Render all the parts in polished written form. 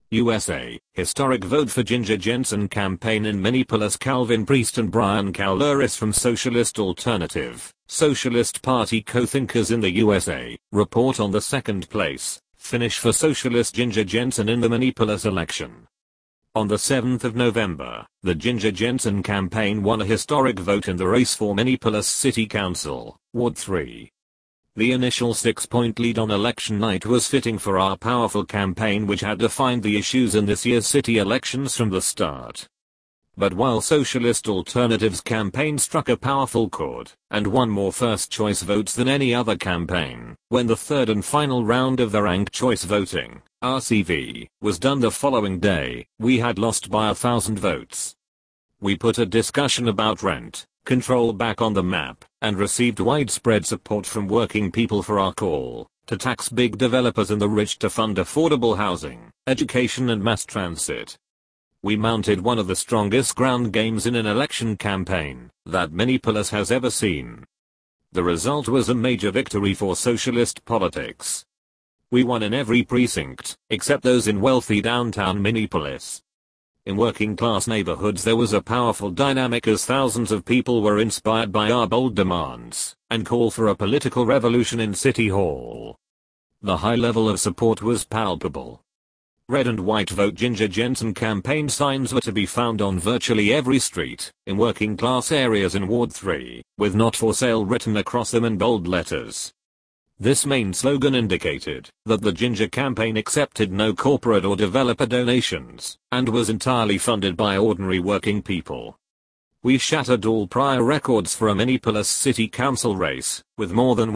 USA, historic vote for Ginger Jensen campaign in Minneapolis. Calvin Priest and Brian Caloris from Socialist Alternative, Socialist Party co-thinkers in the USA, report on the second place finish for Socialist Ginger Jensen in the Minneapolis election. On the 7th of November, the Ginger Jensen campaign won a historic vote in the race for Minneapolis City Council, Ward 3. The initial 6-point lead on election night was fitting for our powerful campaign, which had defined the issues in this year's city elections from the start. But while Socialist Alternative's campaign struck a powerful chord and won more first-choice votes than any other campaign, when the third and final round of the ranked choice voting, RCV, was done the following day, we had lost by 1,000 votes. We put a discussion about rent control back on the map, and received widespread support from working people for our call to tax big developers and the rich to fund affordable housing, education and mass transit. We mounted one of the strongest ground games in an election campaign that Minneapolis has ever seen. The result was a major victory for socialist politics. We won in every precinct, except those in wealthy downtown Minneapolis. In working-class neighborhoods there was a powerful dynamic as thousands of people were inspired by our bold demands and call for a political revolution in City Hall. The high level of support was palpable. Red and white Vote Ginger Jensen campaign signs were to be found on virtually every street in working-class areas in Ward 3, with "Not for Sale" written across them in bold letters. This main slogan indicated that the Ginger campaign accepted no corporate or developer donations and was entirely funded by ordinary working people. We shattered all prior records for a Minneapolis City Council race, with more than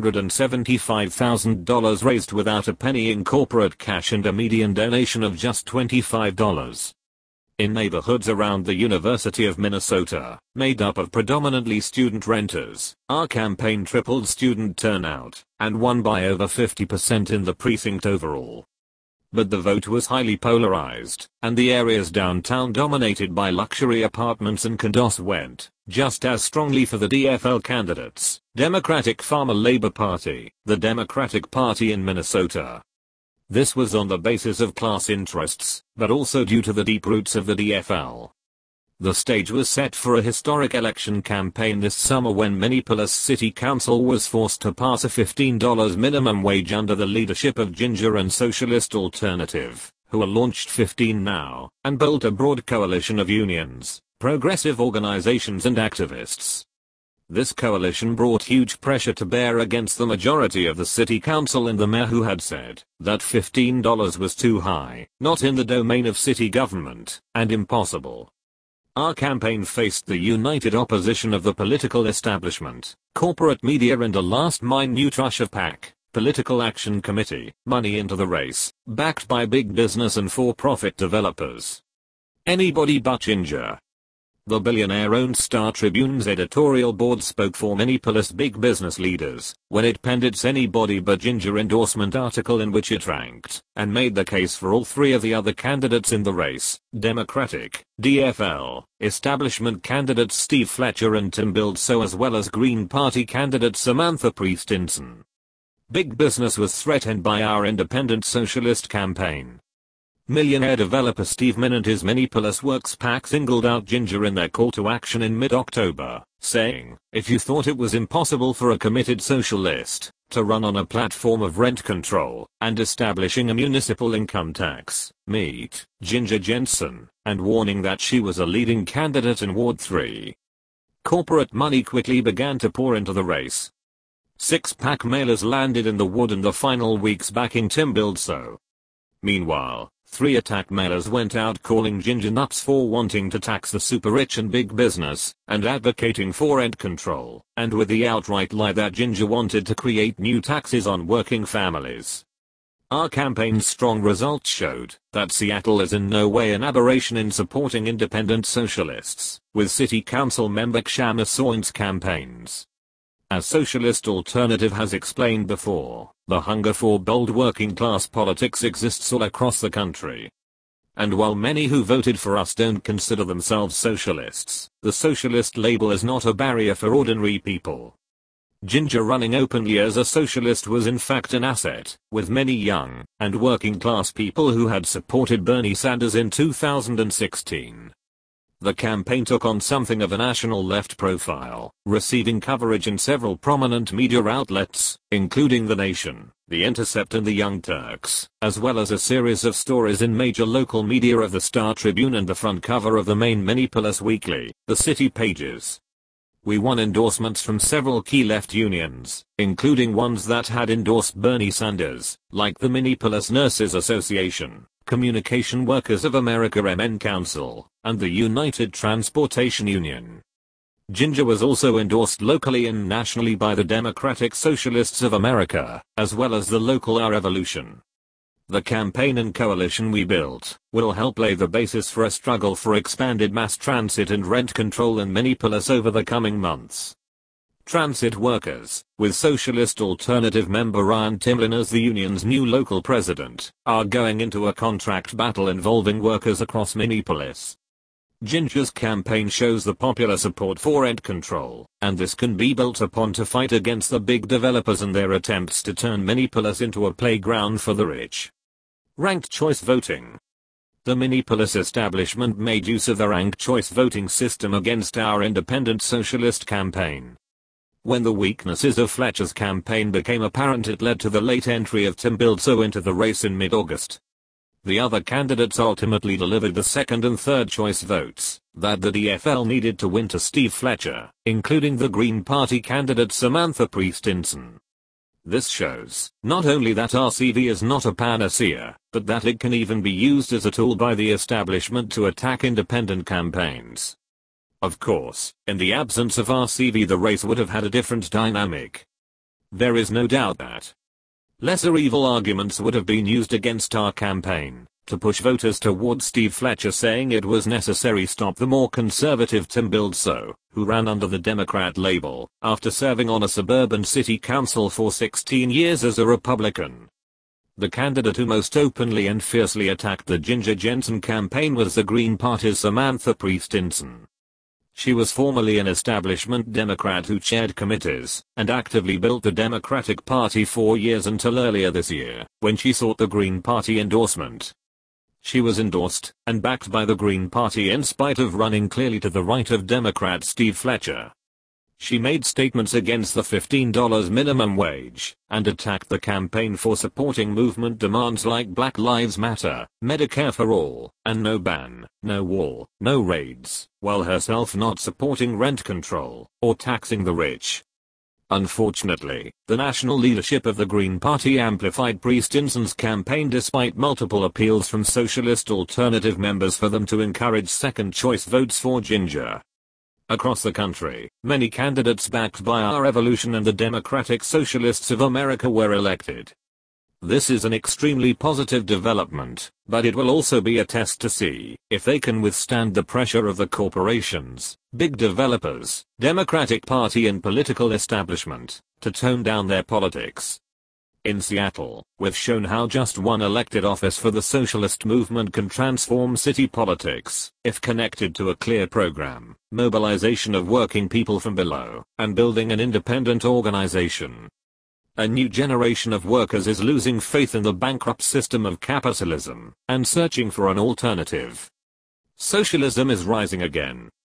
$175,000 raised without a penny in corporate cash and a median donation of just $25. In neighborhoods around the University of Minnesota, made up of predominantly student renters, our campaign tripled student turnout and won by over 50% in the precinct overall. But the vote was highly polarized, and the areas downtown dominated by luxury apartments and condos went just as strongly for the DFL candidates, Democratic Farmer Labor Party, the Democratic Party in Minnesota. This was on the basis of class interests, but also due to the deep roots of the DFL. The stage was set for a historic election campaign this summer when Minneapolis City Council was forced to pass a $15 minimum wage under the leadership of Ginger and Socialist Alternative, who are launched 15 now, and built a broad coalition of unions, progressive organizations and activists. This coalition brought huge pressure to bear against the majority of the city council and the mayor, who had said that $15 was too high, not in the domain of city government, and impossible. Our campaign faced the united opposition of the political establishment, corporate media and a last-minute rush of PAC, Political Action Committee, money into the race, backed by big business and for-profit developers. Anybody but Ginger. The billionaire-owned Star Tribune's editorial board spoke for Minneapolis big business leaders when it penned its "Anybody But Ginger" endorsement article, in which it ranked and made the case for all three of the other candidates in the race: Democratic, DFL, establishment candidates Steve Fletcher and Tim Bildso, as well as Green Party candidate Samantha Priest-Inson. Big business was threatened by our independent socialist campaign. Millionaire developer Steve Min and his Minneapolis Works PAC singled out Ginger in their call to action in mid-October, saying, "If you thought it was impossible for a committed socialist to run on a platform of rent control and establishing a municipal income tax, meet Ginger Jensen," and warning that she was a leading candidate in Ward 3. Corporate money quickly began to pour into the race. 6 PAC mailers landed in the Wood in the final weeks backing Tim Bildso. Meanwhile, 3 attack mailers went out calling Ginger nuts for wanting to tax the super rich and big business, and advocating for rent control, and with the outright lie that Ginger wanted to create new taxes on working families. Our campaign's strong results showed that Seattle is in no way an aberration in supporting independent socialists, with City Council member Kshama Soin's campaigns. As Socialist Alternative has explained before, the hunger for bold working-class politics exists all across the country. And while many who voted for us don't consider themselves socialists, the socialist label is not a barrier for ordinary people. Ginger running openly as a socialist was in fact an asset, with many young and working class people who had supported Bernie Sanders in 2016. The campaign took on something of a national left profile, receiving coverage in several prominent media outlets, including The Nation, The Intercept and The Young Turks, as well as a series of stories in major local media of the Star Tribune and the front cover of the main Minneapolis Weekly, The City Pages. We won endorsements from several key left unions, including ones that had endorsed Bernie Sanders, like the Minneapolis Nurses Association, Communication Workers of America MN Council, and the United Transportation Union. Ginger was also endorsed locally and nationally by the Democratic Socialists of America, as well as the local Our Revolution. The campaign and coalition we built will help lay the basis for a struggle for expanded mass transit and rent control in Minneapolis over the coming months. Transit workers, with Socialist Alternative member Ryan Timlin as the union's new local president, are going into a contract battle involving workers across Minneapolis. Ginger's campaign shows the popular support for rent control, and this can be built upon to fight against the big developers and their attempts to turn Minneapolis into a playground for the rich. Ranked choice voting. The Minneapolis establishment made use of the ranked choice voting system against our independent socialist campaign. When the weaknesses of Fletcher's campaign became apparent, it led to the late entry of Tim Bildso into the race in mid-August. The other candidates ultimately delivered the second and third choice votes that the DFL needed to win to Steve Fletcher, including the Green Party candidate Samantha Priest-Insson. This shows not only that RCV is not a panacea, but that it can even be used as a tool by the establishment to attack independent campaigns. Of course, in the absence of RCV, the race would have had a different dynamic. There is no doubt that lesser evil arguments would have been used against our campaign to push voters towards Steve Fletcher, saying it was necessary to stop the more conservative Tim Bildso, who ran under the Democrat label after serving on a suburban city council for 16 years as a Republican. The candidate who most openly and fiercely attacked the Ginger Jensen campaign was the Green Party's Samantha Priest-Insson. She was formerly an establishment Democrat who chaired committees and actively built the Democratic Party for years until earlier this year, when she sought the Green Party endorsement. She was endorsed and backed by the Green Party in spite of running clearly to the right of Democrat Steve Fletcher. She made statements against the $15 minimum wage and attacked the campaign for supporting movement demands like Black Lives Matter, Medicare for All, and No Ban, No Wall, No Raids, while herself not supporting rent control or taxing the rich. Unfortunately, the national leadership of the Green Party amplified Priest-Insson's campaign despite multiple appeals from Socialist Alternative members for them to encourage second-choice votes for Ginger. Across the country, many candidates backed by Our Revolution and the Democratic Socialists of America were elected. This is an extremely positive development, but it will also be a test to see if they can withstand the pressure of the corporations, big developers, Democratic Party and political establishment to tone down their politics. In Seattle, we've shown how just one elected office for the socialist movement can transform city politics, if connected to a clear program, mobilization of working people from below, and building an independent organization. A new generation of workers is losing faith in the bankrupt system of capitalism and searching for an alternative. Socialism is rising again,